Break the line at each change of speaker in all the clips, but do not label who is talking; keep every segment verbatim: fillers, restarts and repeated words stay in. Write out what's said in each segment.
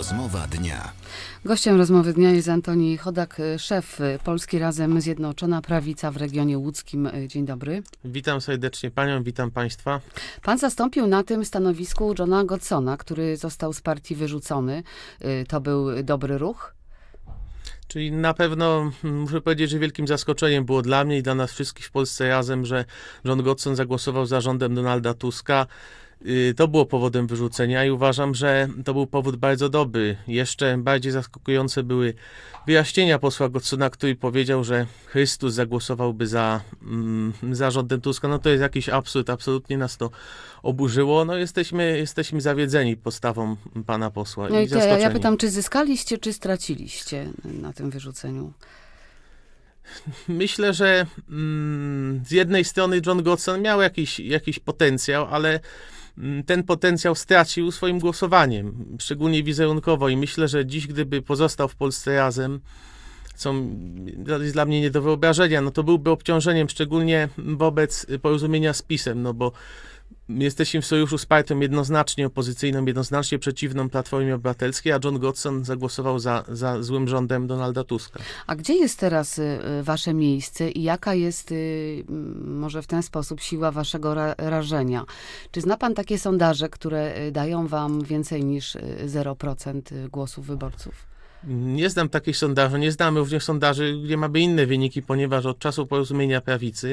Rozmowa dnia.
Gościem rozmowy dnia jest Antoni Chodak, szef Polski Razem Zjednoczona Prawica w regionie łódzkim. Dzień dobry.
Witam serdecznie panią, witam państwa.
Pan zastąpił na tym stanowisku Johna Godsona, który został z partii wyrzucony. To był dobry ruch?
Czyli na pewno muszę powiedzieć, że wielkim zaskoczeniem było dla mnie i dla nas wszystkich w Polsce Razem, że John Godson zagłosował za rządem Donalda Tuska. To było powodem wyrzucenia i uważam, że to był powód bardzo dobry. Jeszcze bardziej zaskakujące były wyjaśnienia posła Godsona, który powiedział, że Chrystus zagłosowałby za, mm, za rządem Tuska. No to jest jakiś absurd, absolutnie nas to oburzyło. No jesteśmy, jesteśmy zawiedzeni postawą pana posła.
No
i
i to ja, ja
zaskoczeni.
pytam, czy zyskaliście, czy straciliście na tym wyrzuceniu?
Myślę, że mm, z jednej strony John Godson miał jakiś, jakiś potencjał, ale ten potencjał stracił swoim głosowaniem, szczególnie wizerunkowo i myślę, że dziś, gdyby pozostał w Polsce Razem, co jest dla mnie nie do wyobrażenia, no to byłby obciążeniem, szczególnie wobec porozumienia z PiS-em, no bo jesteśmy w sojuszu z partią jednoznacznie opozycyjną, jednoznacznie przeciwną Platformie Obywatelskiej, a John Godson zagłosował za, za złym rządem Donalda Tuska.
A gdzie jest teraz y, wasze miejsce i jaka jest, y, może w ten sposób, siła waszego ra- rażenia? Czy zna pan takie sondaże, które y, dają wam więcej niż y, zero procent głosów wyborców?
Nie znam takich sondaży, nie znamy również sondaży, gdzie mamy inne wyniki, ponieważ od czasu porozumienia prawicy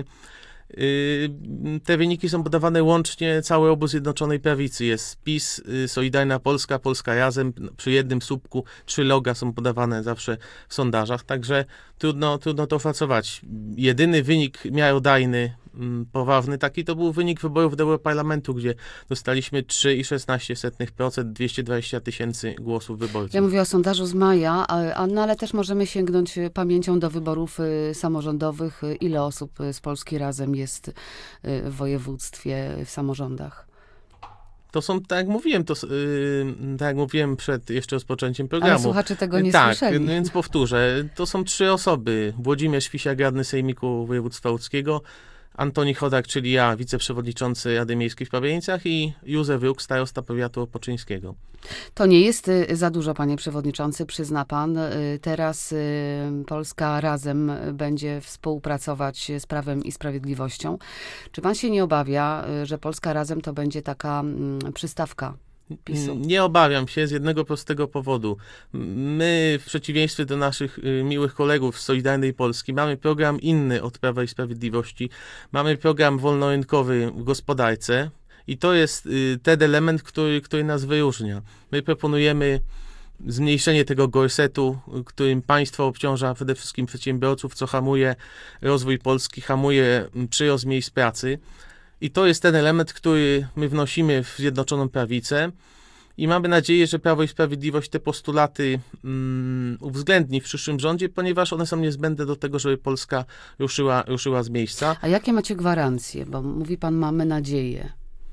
te wyniki są podawane łącznie, cały obóz Zjednoczonej Prawicy. Jest PiS, Solidarna Polska, Polska Razem. Przy jednym słupku trzy loga są podawane zawsze w sondażach, także trudno, trudno to oszacować. Jedyny wynik miarodajny, poważny taki, to był wynik wyborów do Europarlamentu, gdzie dostaliśmy trzy przecinek szesnaście procent, dwieście dwadzieścia tysięcy głosów wyborców.
Ja mówię o sondażu z maja, a, no ale też możemy sięgnąć pamięcią do wyborów y, samorządowych. Ile osób z Polski Razem jest y, w województwie, w samorządach?
To są, tak jak mówiłem, to, yy, tak jak mówiłem przed jeszcze rozpoczęciem programu.
Ale słuchacze tego nie
tak,
słyszeli.
Tak, więc powtórzę. To są trzy osoby. Włodzimierz Fisiak, radny Sejmiku Województwa Łódzkiego, Antoni Chodak, czyli ja, wiceprzewodniczący Rady Miejskiej w Pawienicach i Józef Ruk, starosta powiatu opoczyńskiego.
To nie jest y, za dużo, panie przewodniczący, przyzna pan. Y, teraz y, Polska Razem będzie współpracować z Prawem i Sprawiedliwością. Czy pan się nie obawia, y, że Polska Razem to będzie taka y, przystawka PiS-u?
Nie obawiam się z jednego prostego powodu. My, w przeciwieństwie do naszych y, miłych kolegów z Solidarnej Polski, mamy program inny od Prawa i Sprawiedliwości. Mamy program wolnorynkowy w gospodarce i to jest y, ten element, który, który nas wyróżnia. My proponujemy zmniejszenie tego gorsetu, którym państwo obciąża przede wszystkim przedsiębiorców, co hamuje rozwój Polski, hamuje przyrost miejsc pracy. I to jest ten element, który my wnosimy w Zjednoczoną Prawicę i mamy nadzieję, że Prawo i Sprawiedliwość te postulaty um, uwzględni w przyszłym rządzie, ponieważ one są niezbędne do tego, żeby Polska ruszyła, ruszyła z miejsca.
A jakie macie gwarancje? Bo mówi pan, mamy nadzieję.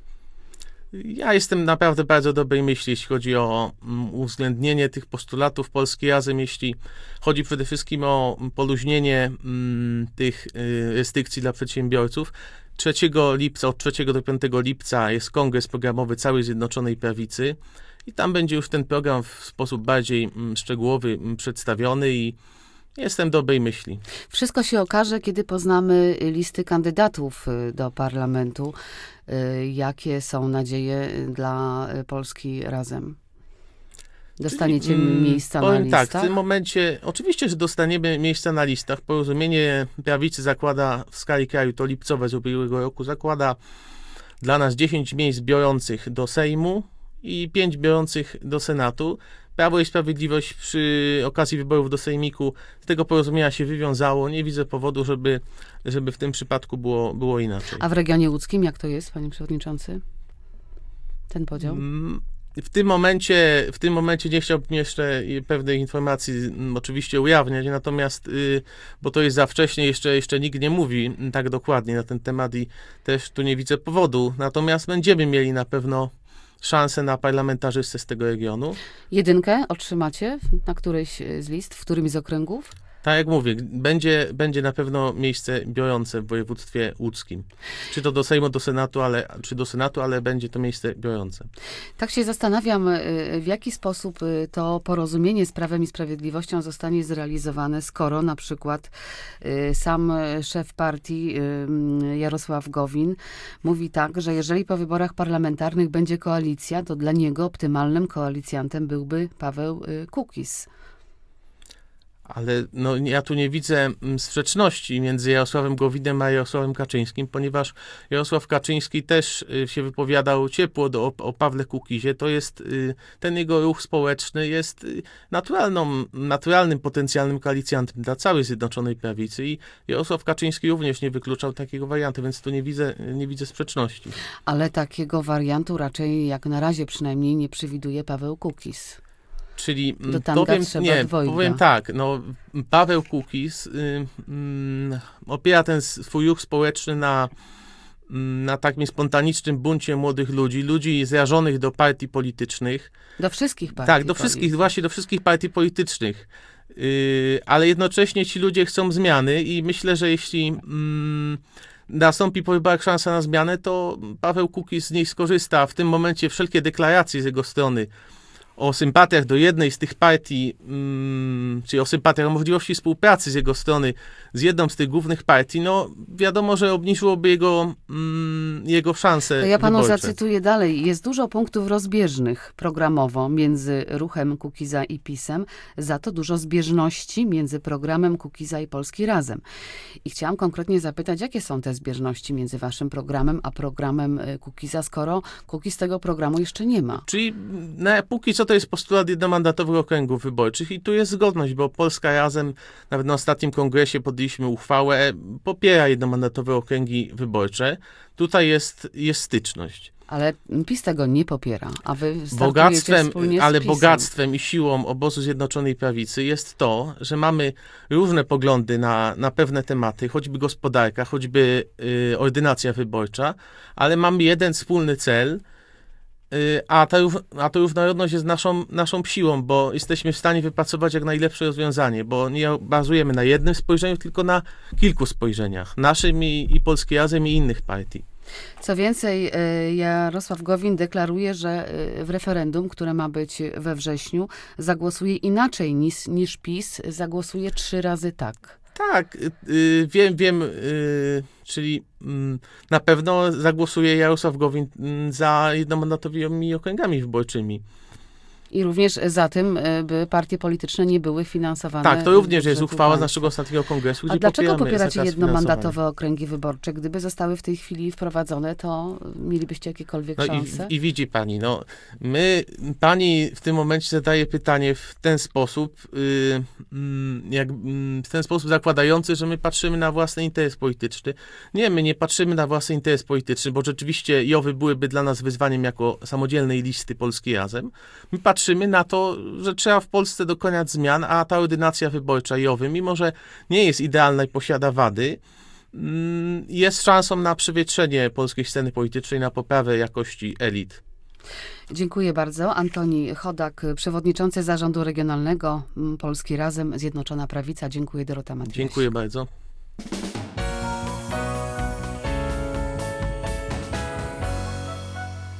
Ja jestem naprawdę bardzo dobrej myśli, jeśli chodzi o um, uwzględnienie tych postulatów Polski Razem, jeśli chodzi przede wszystkim o poluźnienie um, tych y, restrykcji dla przedsiębiorców. trzeciego lipca, od trzeciego do piątego lipca jest kongres programowy całej Zjednoczonej Prawicy i tam będzie już ten program w sposób bardziej mm, szczegółowy mm, przedstawiony i jestem dobrej myśli.
Wszystko się okaże, kiedy poznamy listy kandydatów do parlamentu. Jakie są nadzieje dla Polski Razem? Dostaniecie Czyli, miejsca na listach?
Tak, w tym momencie oczywiście, że dostaniemy miejsca na listach. Porozumienie Prawicy zakłada w skali kraju, to lipcowe z ubiegłego roku, zakłada dla nas dziesięć miejsc biorących do Sejmu i pięć biorących do Senatu. Prawo i Sprawiedliwość przy okazji wyborów do Sejmiku z tego porozumienia się wywiązało. Nie widzę powodu, żeby, żeby w tym przypadku było, było inaczej.
A w regionie łódzkim jak to jest, panie przewodniczący? Ten podział?
Mm. W tym momencie, w tym momencie nie chciałbym jeszcze pewnych informacji m, oczywiście ujawniać, natomiast, y, bo to jest za wcześnie, jeszcze, jeszcze nikt nie mówi m, tak dokładnie na ten temat i też tu nie widzę powodu. Natomiast będziemy mieli na pewno szansę na parlamentarzystę z tego regionu.
Jedynkę otrzymacie na którejś z list, w którymś z okręgów?
Tak jak mówię, będzie, będzie na pewno miejsce biorące w województwie łódzkim. Czy to do Sejmu, do Senatu, ale, czy do Senatu, ale będzie to miejsce biorące.
Tak się zastanawiam, w jaki sposób to porozumienie z Prawem i Sprawiedliwością zostanie zrealizowane, skoro na przykład sam szef partii Jarosław Gowin mówi tak, że jeżeli po wyborach parlamentarnych będzie koalicja, to dla niego optymalnym koalicjantem byłby Paweł Kukiz.
Ale no, ja tu nie widzę sprzeczności między Jarosławem Gowinem a Jarosławem Kaczyńskim, ponieważ Jarosław Kaczyński też się wypowiadał ciepło do, o, o Pawle Kukizie. To jest, ten jego ruch społeczny jest naturalną, naturalnym potencjalnym koalicjantem dla całej Zjednoczonej Prawicy i Jarosław Kaczyński również nie wykluczał takiego wariantu, więc tu nie widzę, nie widzę sprzeczności.
Ale takiego wariantu raczej, jak na razie przynajmniej, nie przewiduje Paweł Kukiz.
Czyli
Do
powiem, nie,
dwojga.
powiem tak, no, Paweł Kukiz y, y, opiera ten swój ruch społeczny na, na takim spontanicznym buncie młodych ludzi, ludzi zrażonych do partii politycznych.
Do wszystkich partii.
Tak, do wszystkich, właśnie do wszystkich partii politycznych. Y, ale jednocześnie ci ludzie chcą zmiany i myślę, że jeśli mm, nastąpi po wyborach szansa na zmianę, to Paweł Kukiz z niej skorzysta. W tym momencie wszelkie deklaracje z jego strony o sympatiach do jednej z tych partii, mm, czyli o sympatiach, o możliwości współpracy z jego strony z jedną z tych głównych partii, no wiadomo, że obniżyłoby jego, mm, jego szanse
To ja panu
wyborcze.
zacytuję dalej. Jest dużo punktów rozbieżnych programowo między ruchem Kukiza i PiS-em, za to dużo zbieżności między programem Kukiza i Polski Razem. I chciałam konkretnie zapytać, jakie są te zbieżności między waszym programem a programem Kukiza, skoro Kukiz tego programu jeszcze nie ma.
Czyli na póki co to jest postulat jednomandatowych okręgów wyborczych i tu jest zgodność, bo Polska Razem, nawet na ostatnim kongresie podjęliśmy uchwałę, popiera jednomandatowe okręgi wyborcze. Tutaj jest, jest styczność.
Ale PiS tego nie popiera, a wy startujecie
Bogactwem,
wspólnie z
ale
PiS-em.
bogactwem i siłą obozu Zjednoczonej Prawicy jest to, że mamy różne poglądy na, na pewne tematy, choćby gospodarka, choćby y, ordynacja wyborcza, ale mamy jeden wspólny cel, A ta, a ta różnorodność jest naszą, naszą siłą, bo jesteśmy w stanie wypracować jak najlepsze rozwiązanie, bo nie bazujemy na jednym spojrzeniu, tylko na kilku spojrzeniach. Naszym i, i Polski Razem i innych partii.
Co więcej, Jarosław Gowin deklaruje, że w referendum, które ma być we wrześniu, zagłosuje inaczej niż, niż PiS, zagłosuje trzy razy tak.
Tak, y, wiem, wiem, y, czyli y, na pewno zagłosuje Jarosław Gowin y, za jednomandatowymi okręgami wyborczymi.
I również za tym, by partie polityczne nie były finansowane.
Tak, to również jest
z
uchwała z
państwa.
naszego ostatniego kongresu,
A
gdzie
dlaczego
popieramy
popieracie
zakaz
jednomandatowe
finansowania.
okręgi wyborcze? Gdyby zostały w tej chwili wprowadzone, to mielibyście jakiekolwiek
No
szanse?
i, I widzi pani, no, my, pani w tym momencie zadaje pytanie w ten sposób, y, mm, jak, mm, w ten sposób zakładający, że my patrzymy na własny interes polityczny. Nie, my nie patrzymy na własny interes polityczny, bo rzeczywiście Jowy byłyby dla nas wyzwaniem jako samodzielnej listy Polski Razem. My patrzymy na to, że trzeba w Polsce dokonać zmian, a ta ordynacja wyborcza Jowy, mimo że nie jest idealna i posiada wady, jest szansą na przewietrzenie polskiej sceny politycznej, na poprawę jakości elit.
Dziękuję bardzo. Antoni Chodak, przewodniczący Zarządu Regionalnego Polski Razem, Zjednoczona Prawica. Dziękuję, Dorota Matwieś.
Dziękuję bardzo.